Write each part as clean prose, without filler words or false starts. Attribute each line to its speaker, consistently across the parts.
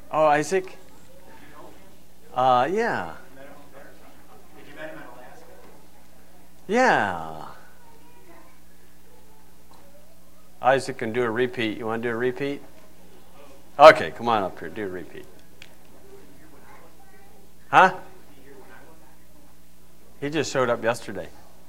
Speaker 1: Oh, Isaac? Yeah.
Speaker 2: Did you met him in Alaska?
Speaker 1: Yeah. Isaac can do a repeat. You want to do a repeat? Okay, come on up here. Do a repeat. Huh? He just showed up yesterday.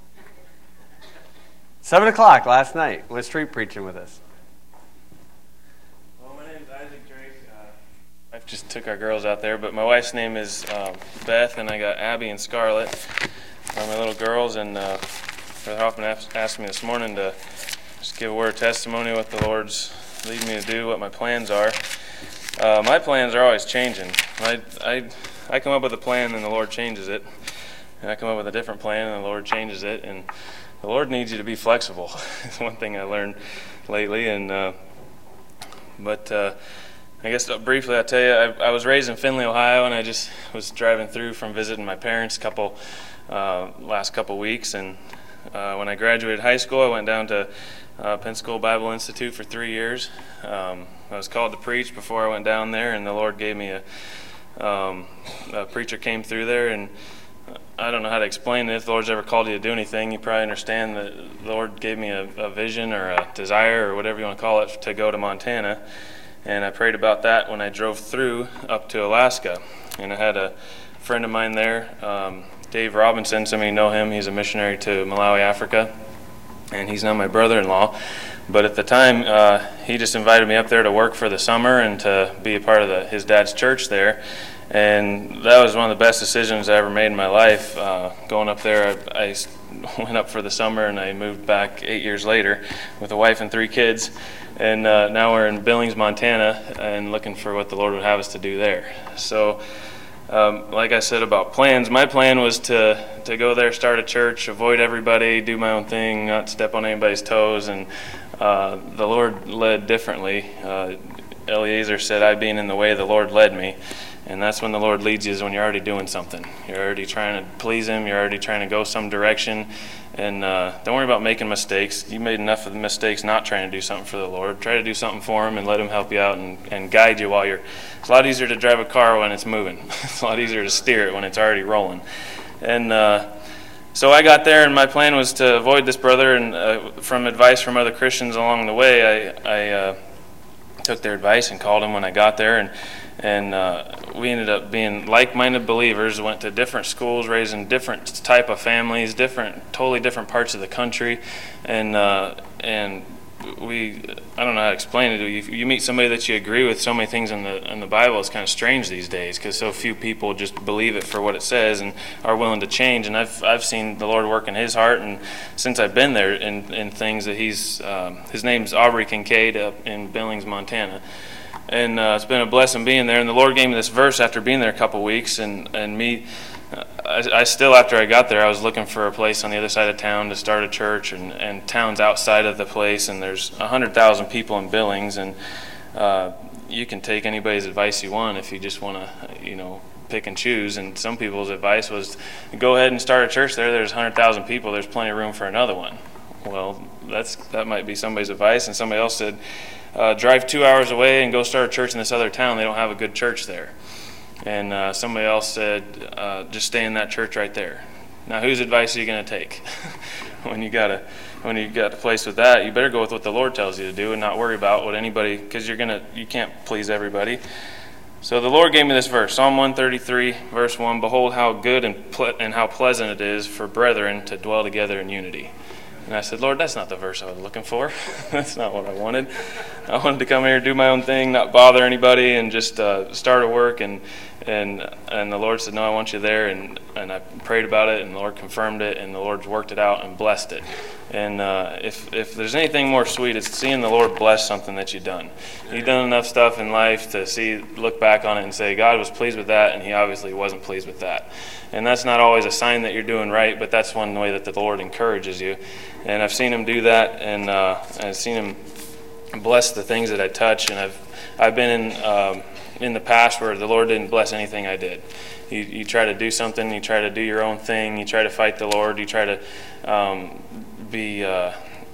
Speaker 1: 7 o'clock last night. Was street preaching with us.
Speaker 3: Well, my name is Isaac Drake. I just took our girls out there, but my wife's name is Beth, and I got Abby and Scarlett, my little girls, and Brother Hoffman asked me this morning to just give a word of testimony what the Lord's leading me to do, what my plans are. My plans are always changing. I come up with a plan, and the Lord changes it. And I come up with a different plan, and the Lord changes it. And the Lord needs you to be flexible. It's one thing I learned lately. But I guess briefly I'll tell you, I was raised in Findlay, Ohio, and I just was driving through from visiting my parents last couple weeks. And when I graduated high school, I went down to Pensacola Bible Institute for 3 years. I was called to preach before I went down there, and the Lord gave me a preacher came through there, and I don't know how to explain it. If the Lord's ever called you to do anything, you probably understand that the Lord gave me a vision or a desire or whatever you want to call it to go to Montana. And I prayed about that when I drove through up to Alaska. And I had a friend of mine there, Dave Robinson. Some of you know him. He's a missionary to Malawi, Africa. And he's now my brother-in-law. But at the time, he just invited me up there to work for the summer and to be a part of his dad's church there. And that was one of the best decisions I ever made in my life. Going up there, I went up for the summer, and I moved back 8 years later with a wife and 3 kids. And now we're in Billings, Montana, and looking for what the Lord would have us to do there. So, like I said about plans, my plan was to go there, start a church, avoid everybody, do my own thing, not step on anybody's toes. And the Lord led differently. Eliezer said, "I being in the way, the Lord led me." And that's when the Lord leads you, is when you're already doing something. You're already trying to please Him. You're already trying to go some direction. And don't worry about making mistakes. You made enough of the mistakes not trying to do something for the Lord. Try to do something for Him and let Him help you out and guide you while you're... It's a lot easier to drive a car when it's moving. It's a lot easier to steer it when it's already rolling. And so I got there, and my plan was to avoid this brother. And from advice from other Christians along the way, I took their advice and called him when I got there. And we ended up being like-minded believers, went to different schools, raised in different type of families, totally different parts of the country. And we, I don't know how to explain it. You meet somebody that you agree with so many things in the Bible, it's kind of strange these days because so few people just believe it for what it says and are willing to change. And I've seen the Lord work in his heart, and since I've been there in things that his name's Aubrey Kincaid up in Billings, Montana. And it's been a blessing being there. And the Lord gave me this verse after being there a couple weeks. I still, after I got there, I was looking for a place on the other side of town to start a church, and towns outside of the place. And there's 100,000 people in Billings. And you can take anybody's advice you want if you just want to, pick and choose. And some people's advice was, go ahead and start a church there. There's 100,000 people. There's plenty of room for another one. Well, that might be somebody's advice. And somebody else said, drive 2 hours away and go start a church in this other town. They don't have a good church there. And somebody else said, just stay in that church right there. Now, whose advice are you going to take? When you got a place with that, you better go with what the Lord tells you to do and not worry about what anybody, because you can't please everybody. So the Lord gave me this verse, Psalm 133, verse 1. Behold, how good and how pleasant it is for brethren to dwell together in unity. And I said, Lord, that's not the verse I was looking for. That's not what I wanted. I wanted to come here, do my own thing, not bother anybody, and just start a work. And the Lord said, no, I want you there. And I prayed about it, and the Lord confirmed it, and the Lord worked it out and blessed it. And if there's anything more sweet, it's seeing the Lord bless something that you've done. You've done enough stuff in life to look back on it and say, God was pleased with that, and He obviously wasn't pleased with that. And that's not always a sign that you're doing right, but that's one way that the Lord encourages you. And I've seen Him do that, and I've seen Him bless the things that I touch. And I've been in the past where the Lord didn't bless anything I did. You try to do something, you try to do your own thing, you try to fight the Lord, you try to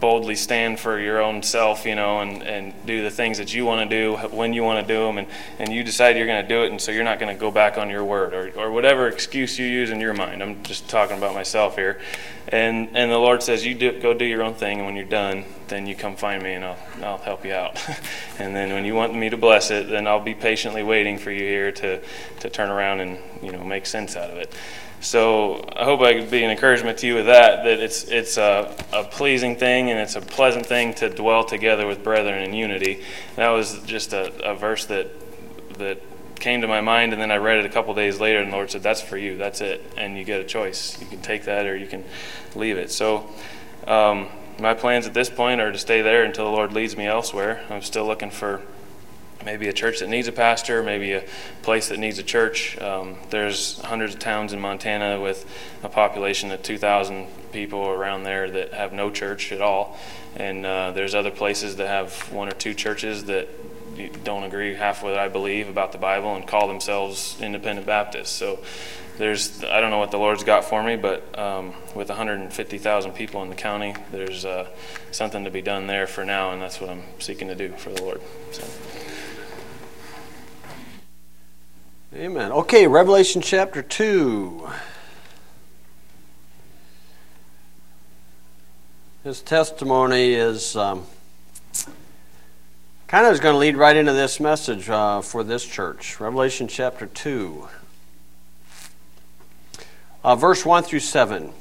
Speaker 3: boldly stand for your own self, and do the things that you want to do when you want to do them, and you decide you're going to do it, and so you're not going to go back on your word or whatever excuse you use in your mind. I'm just talking about myself here. And the Lord says, go do your own thing, and when you're done, then you come find me, and I'll help you out. And then when you want me to bless it, then I'll be patiently waiting for you here to turn around and make sense out of it. So I hope I could be an encouragement to you with that it's a pleasing thing and it's a pleasant thing to dwell together with brethren in unity. That was just a verse that came to my mind, and then I read it a couple days later, and the Lord said, that's for you, that's it, and you get a choice. You can take that or you can leave it. So my plans at this point are to stay there until the Lord leads me elsewhere. I'm still looking for maybe a church that needs a pastor, maybe a place that needs a church. There's hundreds of towns in Montana with a population of 2,000 people around there that have no church at all. And there's other places that have one or two churches that don't agree half what I believe about the Bible and call themselves independent Baptists. So I don't know what the Lord's got for me, but with 150,000 people in the county, there's something to be done there for now, and that's what I'm seeking to do for the Lord. So.
Speaker 1: Amen. Okay, Revelation chapter 2. His testimony is kind of is going to lead right into this message for this church. Revelation chapter 2. Verse 1 through 7.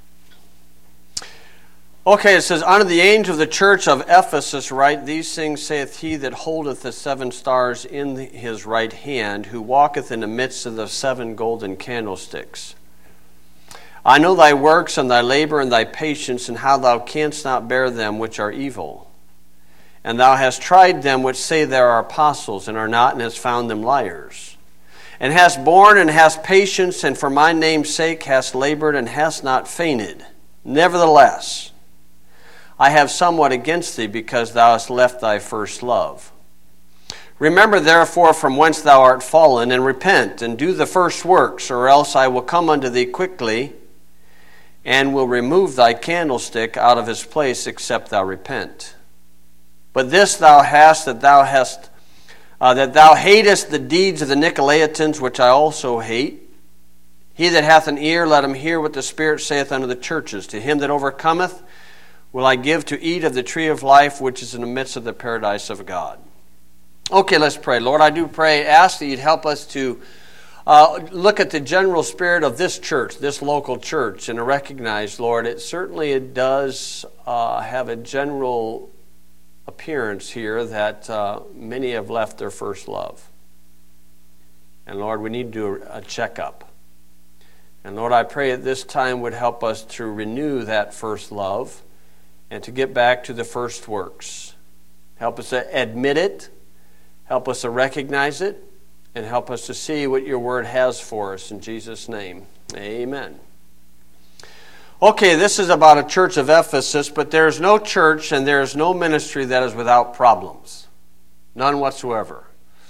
Speaker 1: Okay, it says, Unto the angel of the church of Ephesus write, These things saith he that holdeth the 7 stars in his right hand, who walketh in the midst of the 7 golden candlesticks. I know thy works, and thy labor, and thy patience, and how thou canst not bear them which are evil. And thou hast tried them which say they are apostles, and are not, and hast found them liars. And hast borne, and hast patience, and for my name's sake hast labored, and hast not fainted. Nevertheless, I have somewhat against thee, because thou hast left thy first love. Remember therefore from whence thou art fallen, and repent, and do the first works, or else I will come unto thee quickly, and will remove thy candlestick out of his place, except thou repent. But this thou hast, that thou hatest the deeds of the Nicolaitans, which I also hate. He that hath an ear, let him hear what the Spirit saith unto the churches. To him that overcometh will I give to eat of the tree of life, which is in the midst of the paradise of God. Okay, let's pray. Lord, I do ask that you'd help us to look at the general spirit of this church, this local church, and to recognize, Lord, it does have a general appearance here that many have left their first love. And Lord, we need to do a checkup. And Lord, I pray at this time would help us to renew that first love and to get back to the first works. Help us to admit it, help us to recognize it, and help us to see what your word has for us. In Jesus' name, amen. Okay, this is about a church of Ephesus, but there's no church and there's no ministry that is without problems. None whatsoever.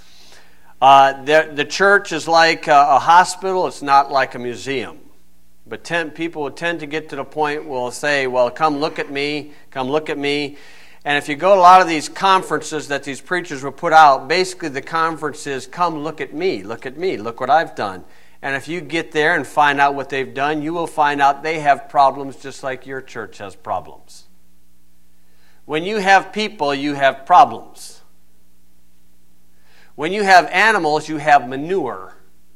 Speaker 1: The church is like a hospital. It's not like a museum. But people will tend to get to the point where they'll say, well, come look at me, come look at me. And if you go to a lot of these conferences that these preachers will put out, basically the conference is, come look at me, look what I've done. And if you get there and find out what they've done, you will find out they have problems just like your church has problems. When you have people, you have problems. When you have animals, you have manure.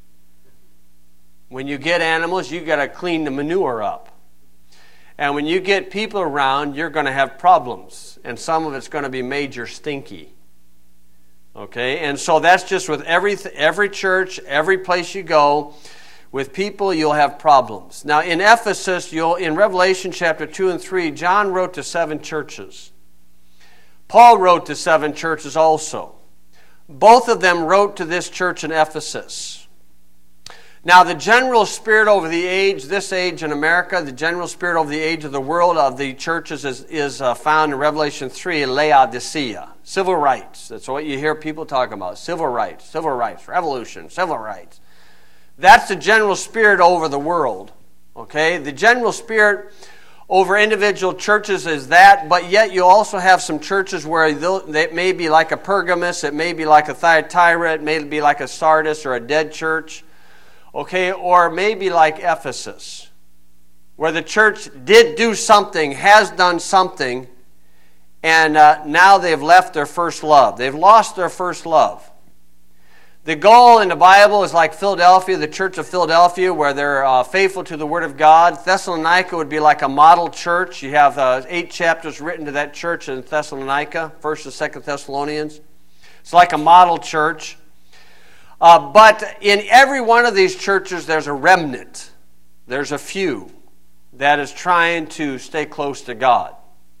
Speaker 1: When you get animals, you got to clean the manure up. And when you get people around, you're going to have problems. And some of it's going to be major stinky. Okay? And so that's just with every church, every place you go. With people, you'll have problems. Now, in Ephesus, in Revelation chapter 2 and 3, John wrote to 7 churches. Paul wrote to 7 churches also. Both of them wrote to this church in Ephesus. Now, the general spirit over the age, this age in America, the general spirit over the age of the world of the churches is found in Revelation 3 in Laodicea. Civil rights. That's what you hear people talking about. Civil rights, revolution, civil rights. That's the general spirit over the world. Okay? The general spirit over individual churches as that, but yet you also have some churches where they may be like a Pergamos, it may be like a Thyatira, it may be like a Sardis or a dead church, okay, or maybe like Ephesus, where the church did do something, has done something, and now they've left their first love. They've lost their first love. The goal in the Bible is like Philadelphia, the church of Philadelphia, where they're faithful to the Word of God. Thessalonica would be like a model church. You have 8 chapters written to that church in Thessalonica, 1st and 2nd Thessalonians. It's like a model church. But in every one of these churches, there's a remnant. There's a few that is trying to stay close to God.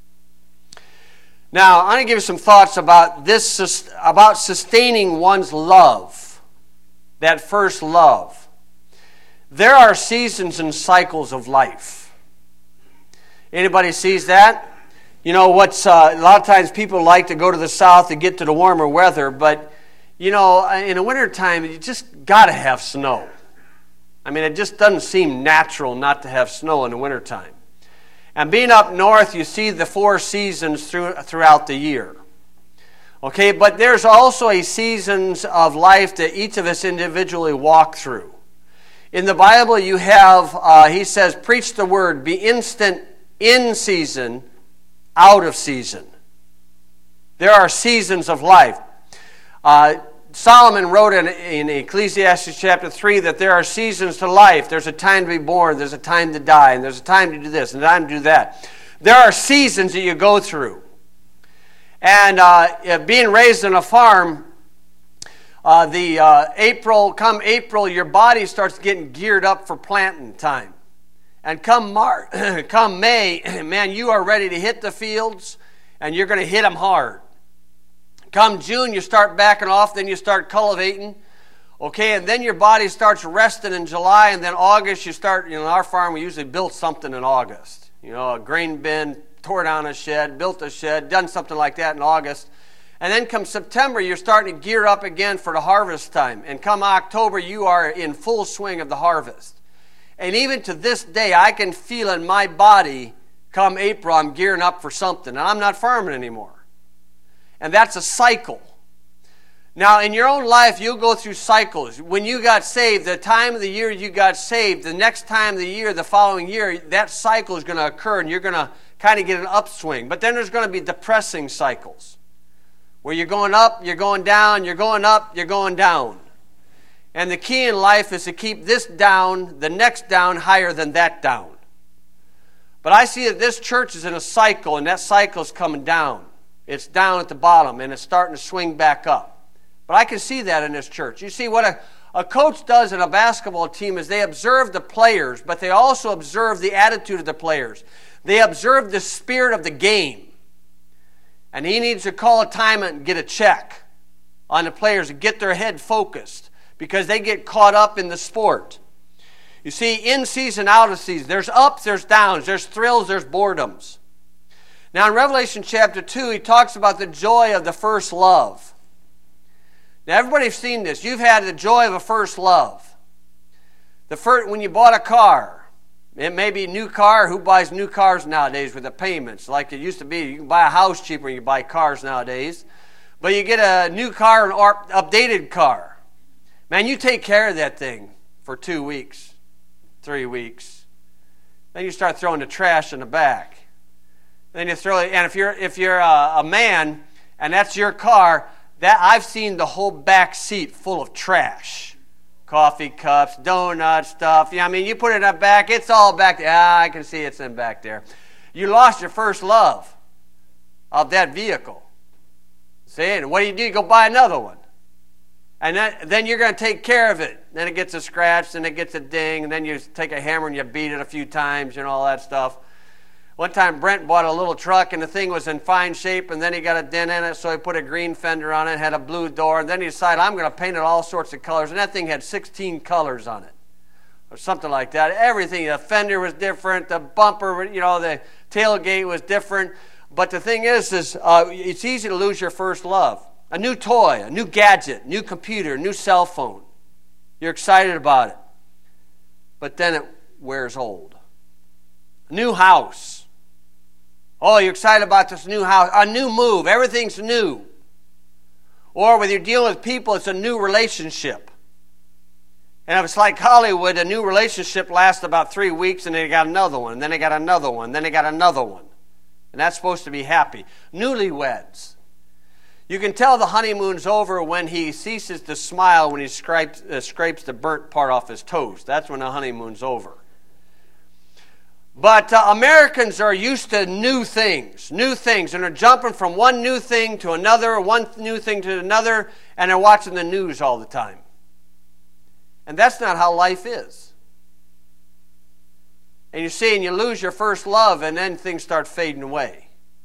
Speaker 1: Now, I'm going to give you some thoughts about this, about sustaining one's love, that first love. There are seasons and cycles of life. Anybody sees that? You know, a lot of times people like to go to the south to get to the warmer weather, but, you know, in the wintertime, you just got to have snow. I mean, it just doesn't seem natural not to have snow in the wintertime. And being up north, you see the 4 seasons throughout the year. Okay, but there's also a seasons of life that each of us individually walk through. In the Bible, you have, he says, preach the word, be instant in season, out of season. There are seasons of life. Solomon wrote in Ecclesiastes chapter 3 that there are seasons to life. There's a time to be born, there's a time to die, and there's a time to do this and a time to do that. There are seasons that you go through. And being raised on a farm, come April, your body starts getting geared up for planting time. And come May, man, you are ready to hit the fields, and you're going to hit them hard. Come June, you start backing off, then you start cultivating. Okay, and then your body starts resting in July, and then August you start, our farm, we usually built something in August. A grain bin, tore down a shed, built a shed, done something like that in August. And then come September, you're starting to gear up again for the harvest time. And come October, you are in full swing of the harvest. And even to this day, I can feel in my body, come April, I'm gearing up for something. And I'm not farming anymore. And that's a cycle. Now, in your own life, you'll go through cycles. When you got saved, the time of the year you got saved, the next time of the year, the following year, that cycle is going to occur, and you're going to kind of get an upswing. But then there's going to be depressing cycles, where you're going up, you're going down, you're going up, you're going down. And the key in life is to keep this down, the next down, higher than that down. But I see that this church is in a cycle, and that cycle is coming down. It's down at the bottom, and it's starting to swing back up. But I can see that in this church. You see, what a coach does in a basketball team is they observe the players, but they also observe the attitude of the players. They observe the spirit of the game. And he needs to call a timeout and get a check on the players and get their head focused, because they get caught up in the sport. You see, in season, out of season, there's ups, there's downs, there's thrills, there's boredoms. Now in Revelation chapter 2, he talks about the joy of the first love. Now everybody's seen this. You've had the joy of a first love. When you bought a car, it may be a new car. Who buys new cars nowadays with the payments? Like it used to be, you can buy a house cheaper than you buy cars nowadays. But you get a new car, an updated car. Man, you take care of that thing for 2 weeks, 3 weeks. Then you start throwing the trash in the back. Then you throw it, and if you're a man and that's your car, that I've seen the whole back seat full of trash, coffee cups, donuts, stuff. You put it in that back, it's all back there. I can see it's in back there. You lost your first love of that vehicle. See, and what do? You go buy another one, and then you're going to take care of it. Then it gets a scratch, then it gets a ding, and then you take a hammer and you beat it a few times, all that stuff. One time Brent bought a little truck and the thing was in fine shape, and then he got a dent in it, so he put a green fender on it, had a blue door, and then he decided, I'm going to paint it all sorts of colors, and that thing had 16 colors on it, or something like that. Everything, the fender was different, the bumper, the tailgate was different. But the thing is it's easy to lose your first love. A new toy, a new gadget, new computer, new cell phone. You're excited about it. But then it wears old. A new house. Oh, you're excited about this new house, a new move, everything's new. Or when you're dealing with people, it's a new relationship. And if it's like Hollywood, a new relationship lasts about 3 weeks, and then they got another one, and then they got another one, and then they got another one. And that's supposed to be happy. Newlyweds. You can tell the honeymoon's over when he ceases to smile when he scrapes the burnt part off his toes. That's when the honeymoon's over. But Americans are used to new things, and they're jumping from one new thing to another, one new thing to another, and they're watching the news all the time. And that's not how life is. And you see, and you lose your first love, and then things start fading away.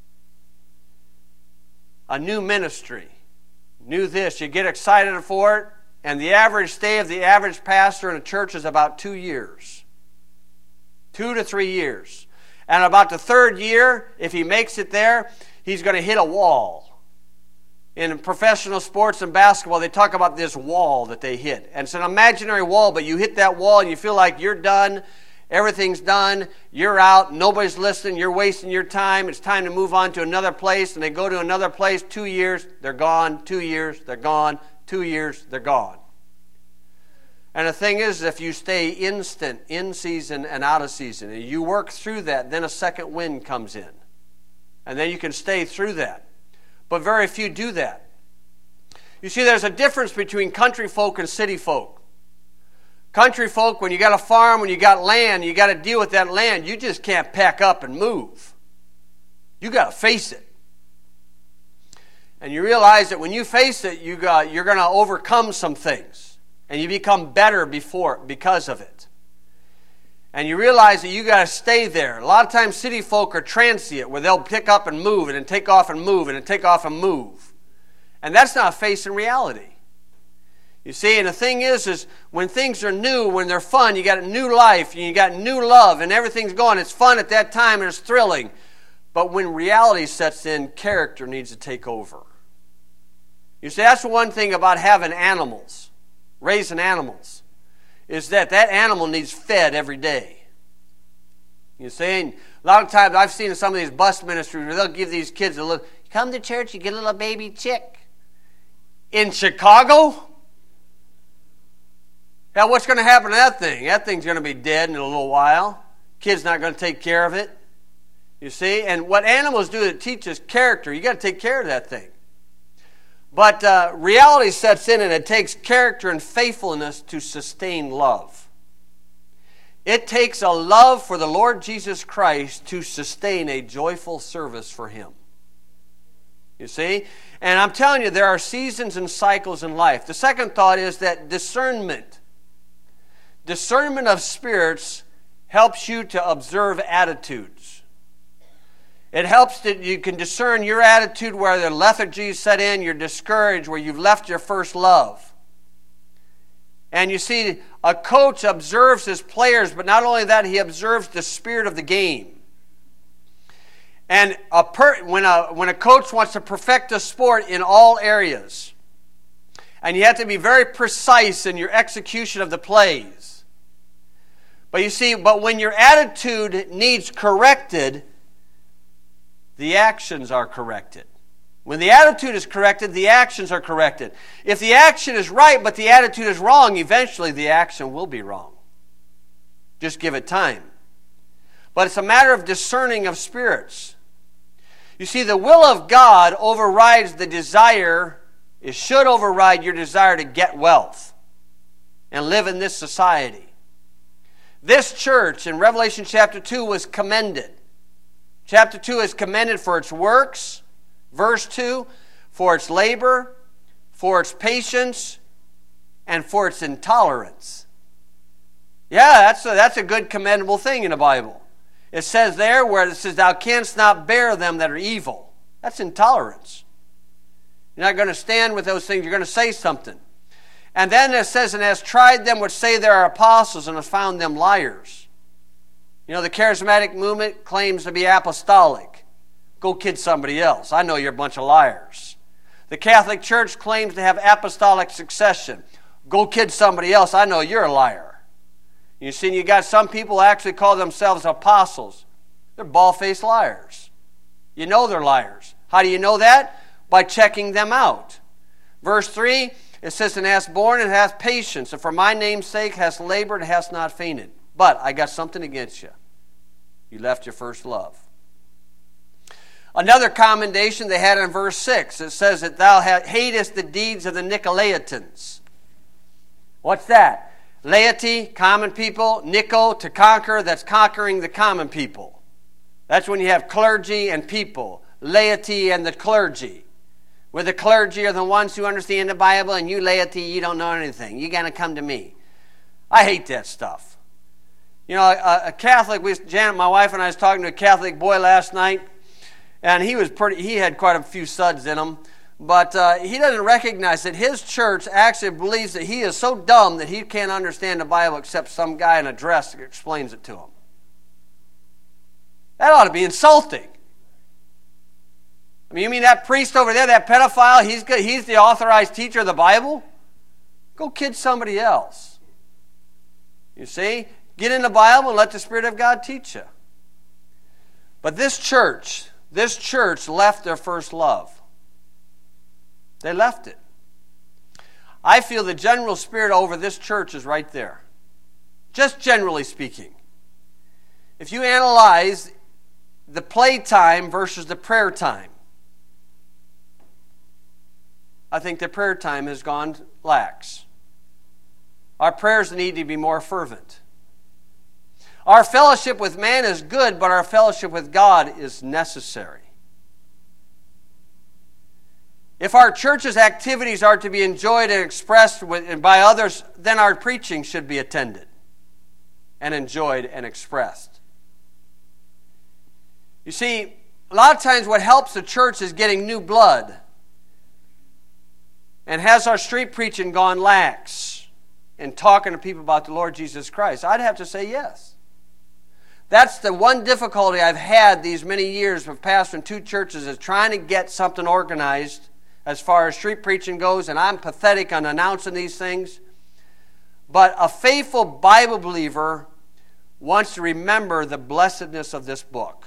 Speaker 1: A new ministry, new this, you get excited for it, and the average stay of the average pastor in a church is about 2 years. 2 to 3 years. And about the third year, if he makes it there, he's going to hit a wall. In professional sports and basketball, they talk about this wall that they hit. And it's an imaginary wall, but you hit that wall and you feel like you're done. Everything's done. You're out. Nobody's listening. You're wasting your time. It's time to move on to another place. And they go to another place. 2 years, they're gone. 2 years, they're gone. 2 years, they're gone. And the thing is, if you stay instant, in season and out of season, and you work through that, then a second wind comes in. And then you can stay through that. But very few do that. You see, there's a difference between country folk and city folk. Country folk, when you got a farm, when you got land, you got to deal with that land. You just can't pack up and move. You got to face it. And you realize that when you face it, you're going to overcome some things. And you become better because of it. And you realize that you got to stay there. A lot of times city folk are transient, where they'll pick up and move, and then take off and move, and then take off and move. And that's not facing reality. You see, and the thing is when things are new, when they're fun, you got a new life, and you got new love, and everything's going. It's fun at that time, and it's thrilling. But when reality sets in, character needs to take over. You see, that's the one thing about having animals. Raising animals, is that animal needs fed every day. You see, and a lot of times I've seen in some of these bus ministries where they'll give these kids a little, you come to church, you get a little baby chick. In Chicago? Now what's going to happen to that thing? That thing's going to be dead in a little while. Kid's not going to take care of it. You see, and what animals do, it teaches character. You got to take care of that thing. But reality sets in, and it takes character and faithfulness to sustain love. It takes a love for the Lord Jesus Christ to sustain a joyful service for Him. You see? And I'm telling you, there are seasons and cycles in life. The second thought is that discernment of spirits helps you to observe attitudes. It helps that you can discern your attitude where the lethargy set in, you're discouraged, where you've left your first love. And you see, a coach observes his players, but not only that, he observes the spirit of the game. And when a coach wants to perfect a sport in all areas, and you have to be very precise in your execution of the plays. But you see, when your attitude needs corrected, the actions are corrected. When the attitude is corrected, the actions are corrected. If the action is right, but the attitude is wrong, eventually the action will be wrong. Just give it time. But it's a matter of discerning of spirits. You see, the will of God overrides the desire. It should override your desire to get wealth and live in this society. This church in Revelation chapter 2 was commended. Chapter 2 is commended for its works. Verse 2, for its labor, for its patience, and for its intolerance. Yeah, that's a good commendable thing in the Bible. It says there where it says, thou canst not bear them that are evil. That's intolerance. You're not going to stand with those things. You're going to say something. And then it says, and has tried them which say they are apostles, and has found them liars. You know, the charismatic movement claims to be apostolic. Go kid somebody else. I know you're a bunch of liars. The Catholic Church claims to have apostolic succession. Go kid somebody else. I know you're a liar. You see, you got some people who actually call themselves apostles. They're bald-faced liars. You know they're liars. How do you know that? By checking them out. Verse 3, it says, and hast borne and hath patience, and for my name's sake hast labored and hast not fainted. But I got something against you. You left your first love. Another commendation they had in verse 6. It says that thou hatest the deeds of the Nicolaitans. What's that? Laity, common people. Nico, to conquer. That's conquering the common people. That's when you have clergy and people. Laity and the clergy. Where the clergy are the ones who understand the Bible, and you laity, you don't know anything. You got to come to me. I hate that stuff. You know, a Catholic, Janet, my wife and I was talking to a Catholic boy last night, and he had quite a few suds in him, but he doesn't recognize that his church actually believes that he is so dumb that he can't understand the Bible except some guy in a dress that explains it to him. That ought to be insulting. I mean, you mean that priest over there, that pedophile, he's the authorized teacher of the Bible? Go kid somebody else. You see? Get in the Bible and let the Spirit of God teach you. But this church left their first love. They left it. I feel the general spirit over this church is right there. Just generally speaking. If you analyze the playtime versus the prayer time, I think the prayer time has gone lax. Our prayers need to be more fervent. Our fellowship with man is good, but our fellowship with God is necessary. If our church's activities are to be enjoyed and expressed by others, then our preaching should be attended and enjoyed and expressed. You see, a lot of times what helps the church is getting new blood. And has our street preaching gone lax in talking to people about the Lord Jesus Christ? I'd have to say yes. That's the one difficulty I've had these many years of pastoring two churches, is trying to get something organized as far as street preaching goes, and I'm pathetic on announcing these things. But a faithful Bible believer wants to remember the blessedness of this book.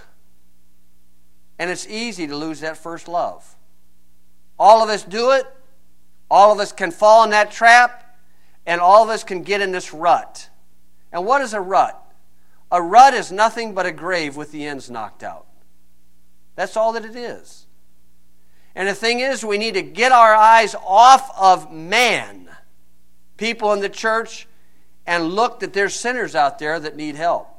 Speaker 1: And it's easy to lose that first love. All of us do it. All of us can fall in that trap, and all of us can get in this rut. And what is a rut? A rut is nothing but a grave with the ends knocked out. That's all that it is. And the thing is, we need to get our eyes off of man, people in the church, and look that there's sinners out there that need help.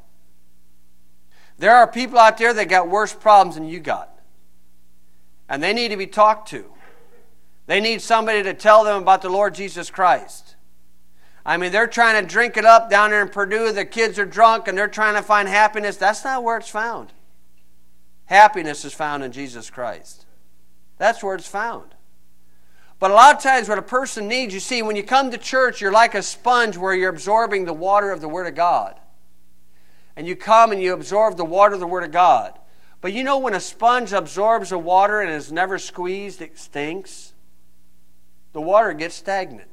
Speaker 1: There are people out there that got worse problems than you got. And they need to be talked to. They need somebody to tell them about the Lord Jesus Christ. I mean, they're trying to drink it up down there in Purdue. The kids are drunk and they're trying to find happiness. That's not where it's found. Happiness is found in Jesus Christ. That's where it's found. But a lot of times what a person needs, you see, when you come to church, you're like a sponge where you're absorbing the water of the Word of God. And you come and you absorb the water of the Word of God. But you know when a sponge absorbs the water and is never squeezed, it stinks. The water gets stagnant.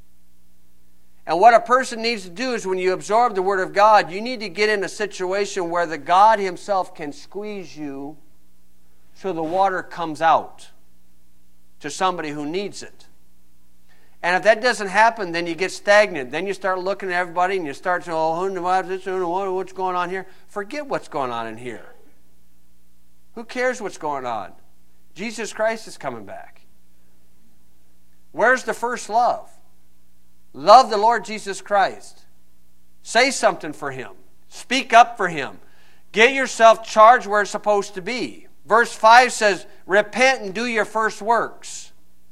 Speaker 1: And what a person needs to do is when you absorb the Word of God, you need to get in a situation where the God Himself can squeeze you so the water comes out to somebody who needs it. And if that doesn't happen, then you get stagnant. Then you start looking at everybody and you start saying, oh, what's going on here? Forget what's going on in here. Who cares what's going on? Jesus Christ is coming back. Where's the first love? Love the Lord Jesus Christ. Say something for Him. Speak up for Him. Get yourself charged where it's supposed to be. Verse 5 says, repent and do your first works.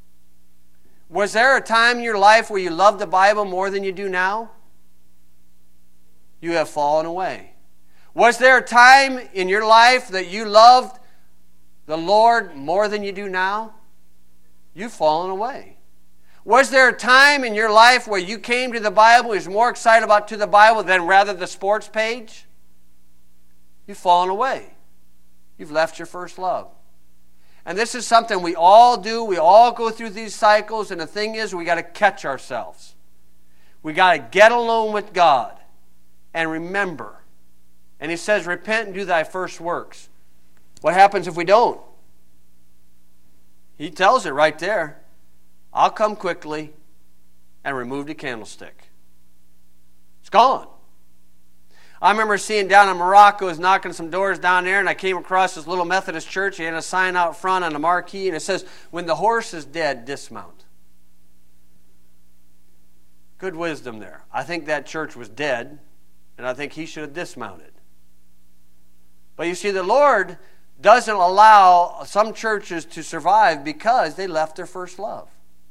Speaker 1: Was there a time in your life where you loved the Bible more than you do now? You have fallen away. Was there a time in your life that you loved the Lord more than you do now? You've fallen away. Was there a time in your life where you came to the Bible and was more excited about to the Bible than rather the sports page? You've fallen away. You've left your first love. And this is something we all do. We all go through these cycles. And the thing is, we got to catch ourselves. We got to get alone with God and remember. And He says, repent and do thy first works. What happens if we don't? He tells it right there. I'll come quickly and remove the candlestick. It's gone. I remember seeing down in Morocco, I was knocking some doors down there, and I came across this little Methodist church. He had a sign out front on the marquee, and it says, when the horse is dead, dismount. Good wisdom there. I think that church was dead, and I think he should have dismounted. But you see, the Lord doesn't allow some churches to survive because they left their first love.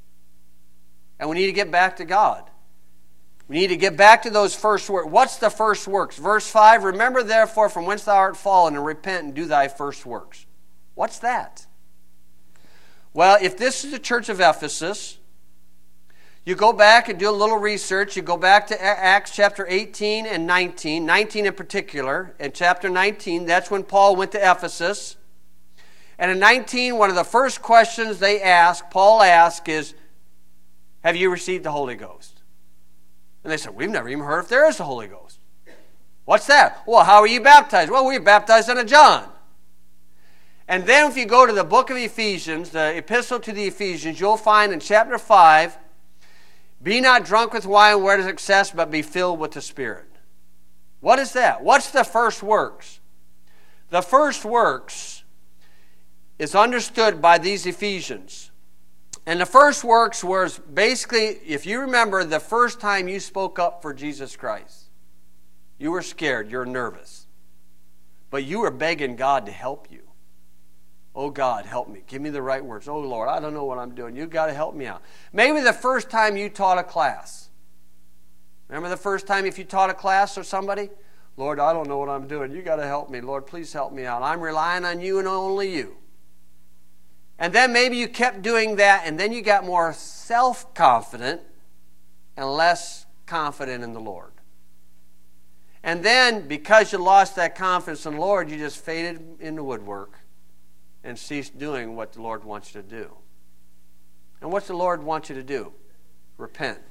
Speaker 1: And we need to get back to God. We need to get back to those first works. What's the first works? Verse 5, remember therefore from whence thou art fallen, and repent and do thy first works. What's that? Well, if this is the church of Ephesus, you go back and do a little research. You go back to Acts chapter 18 and 19. 19 in particular. In chapter 19, that's when Paul went to Ephesus. And in 19, one of the first questions Paul asked is, have you received the Holy Ghost? And they said, we've never even heard if there is a Holy Ghost. What's that? Well, how are you baptized? Well, we were baptized under John. And then if you go to the book of Ephesians, the epistle to the Ephesians, you'll find in chapter 5, be not drunk with wine where it is excess, but be filled with the Spirit. What is that? What's the first works? The first works is understood by these Ephesians. And the first works was basically, if you remember, the first time you spoke up for Jesus Christ. You were scared, you're nervous. But you were begging God to help you. Oh God, help me. Give me the right words. Oh Lord, I don't know what I'm doing. You've got to help me out. Maybe the first time you taught a class. Remember the first time if you taught a class or somebody? Lord, I don't know what I'm doing. You've got to help me. Lord, please help me out. I'm relying on you and only you. And then maybe you kept doing that, and then you got more self-confident and less confident in the Lord. And then, because you lost that confidence in the Lord, you just faded into woodwork and ceased doing what the Lord wants you to do. And what's the Lord want you to do? Repent.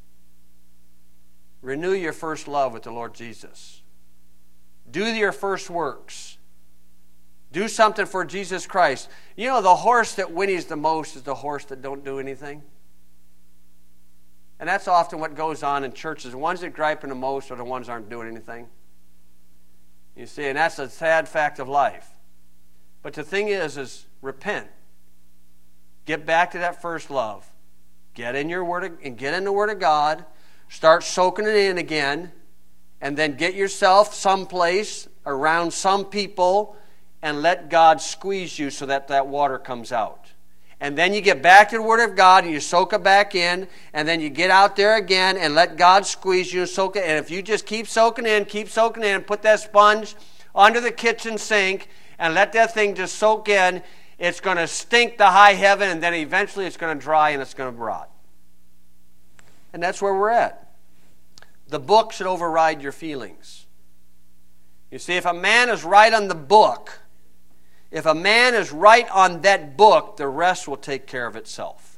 Speaker 1: Renew your first love with the Lord Jesus. Do your first works. Do something for Jesus Christ. You know, the horse that whinnies the most is the horse that don't do anything. And that's often what goes on in churches. The ones that gripe the most are the ones that aren't doing anything. You see, and that's a sad fact of life. But the thing is repent. Get back to that first love. Get in your word and get in the Word of God. Start soaking it in again. And then get yourself someplace around some people and let God squeeze you so that that water comes out. And then you get back to the Word of God and you soak it back in, and then you get out there again and let God squeeze you and soak it. And if you just keep soaking in, put that sponge under the kitchen sink and let that thing just soak in, it's going to stink to high heaven, and then eventually it's going to dry and it's going to rot. And that's where we're at. The book should override your feelings. You see, if a man is right on the book, if a man is right on that book, the rest will take care of itself.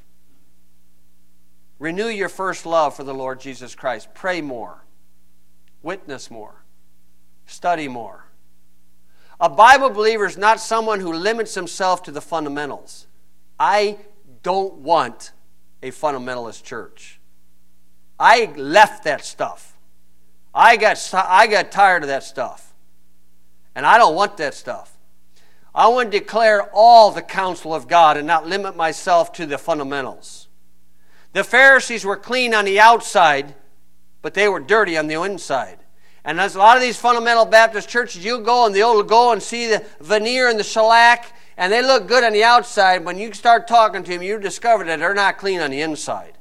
Speaker 1: Renew your first love for the Lord Jesus Christ. Pray more. Witness more. Study more. A Bible believer is not someone who limits himself to the fundamentals. I don't want a fundamentalist church. I left that stuff. I got tired of that stuff. And I don't want that stuff. I want to declare all the counsel of God and not limit myself to the fundamentals. The Pharisees were clean on the outside, but they were dirty on the inside. And there's a lot of these fundamental Baptist churches, you'll go and they'll go and see the veneer and the shellac, and they look good on the outside. When you start talking to them, you discover that they're not clean on the inside.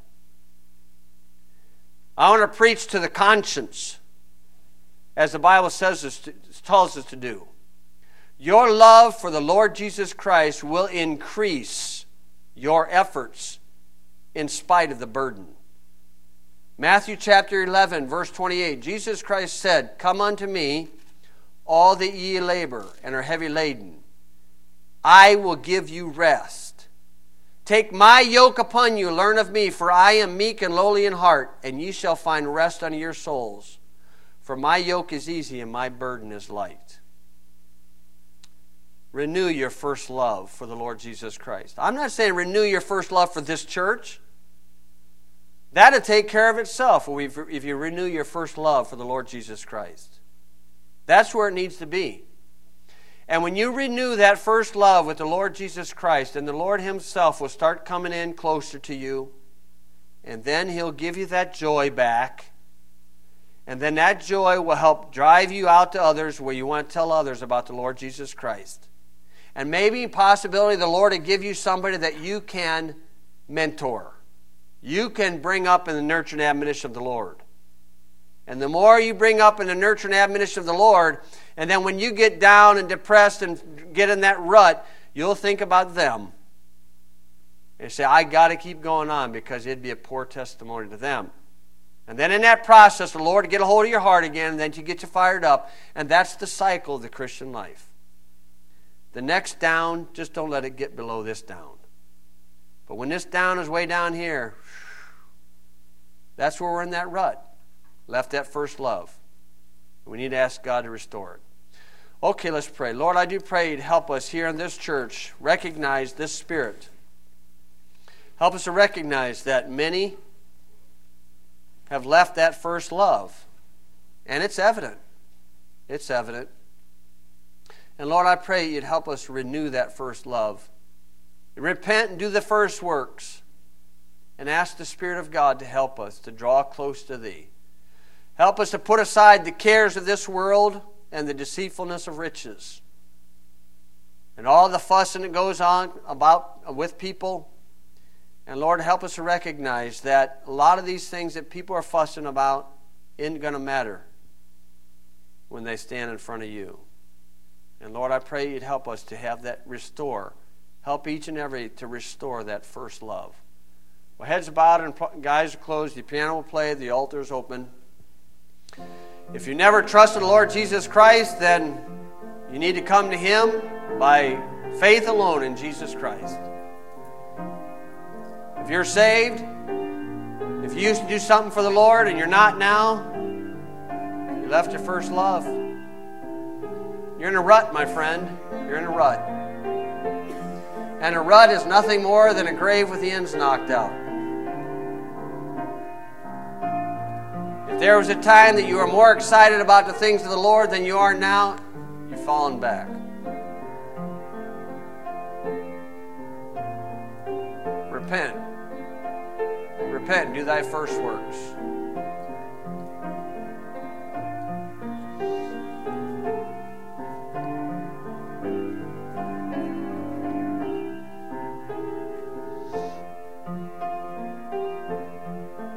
Speaker 1: I want to preach to the conscience, as the Bible tells us to do. Your love for the Lord Jesus Christ will increase your efforts in spite of the burden. Matthew chapter 11, verse 28, Jesus Christ said, come unto me, all that ye labor and are heavy laden. I will give you rest. Take my yoke upon you, learn of me, for I am meek and lowly in heart, and ye shall find rest unto your souls. For my yoke is easy and my burden is light. renew your first love for the Lord Jesus Christ. I'm not saying renew your first love for this church. That'll take care of itself if you renew your first love for the Lord Jesus Christ. That's where it needs to be. And when you renew that first love with the Lord Jesus Christ, then the Lord Himself will start coming in closer to you, and then He'll give you that joy back. And then that joy will help drive you out to others where you want to tell others about the Lord Jesus Christ. And maybe possibility the Lord will give you somebody that you can mentor. You can bring up in the nurture and admonition of the Lord. And the more you bring up in the nurture and admonition of the Lord, and then when you get down and depressed and get in that rut, you'll think about them. And say, I got to keep going on because it'd be a poor testimony to them. And then in that process, the Lord will get a hold of your heart again, and then you get you fired up. And that's the cycle of the Christian life. The next down, just don't let it get below this down. But when this down is way down here, that's where we're in that rut. Left that first love. We need to ask God to restore it. Okay, let's pray. Lord, I do pray You'd help us here in this church recognize this spirit. Help us to recognize that many have left that first love. And it's evident. It's evident. And Lord, I pray You'd help us renew that first love. Repent and do the first works. And ask the Spirit of God to help us to draw close to Thee. Help us to put aside the cares of this world and the deceitfulness of riches. And all the fussing that goes on with people. And Lord, help us to recognize that a lot of these things that people are fussing about isn't going to matter when they stand in front of You. And Lord, I pray You'd help us to have that restore. Help each and every to restore that first love. Well, heads are bowed and eyes are closed. The piano will play. The altar is open. If you never trusted the Lord Jesus Christ, then you need to come to Him by faith alone in Jesus Christ. If you're saved, if you used to do something for the Lord and you're not now, you left your first love. You're in a rut, my friend. You're in a rut. And a rut is nothing more than a grave with the ends knocked out. If there was a time that you were more excited about the things of the Lord than you are now, you've fallen back. Repent. Repent and do thy first works.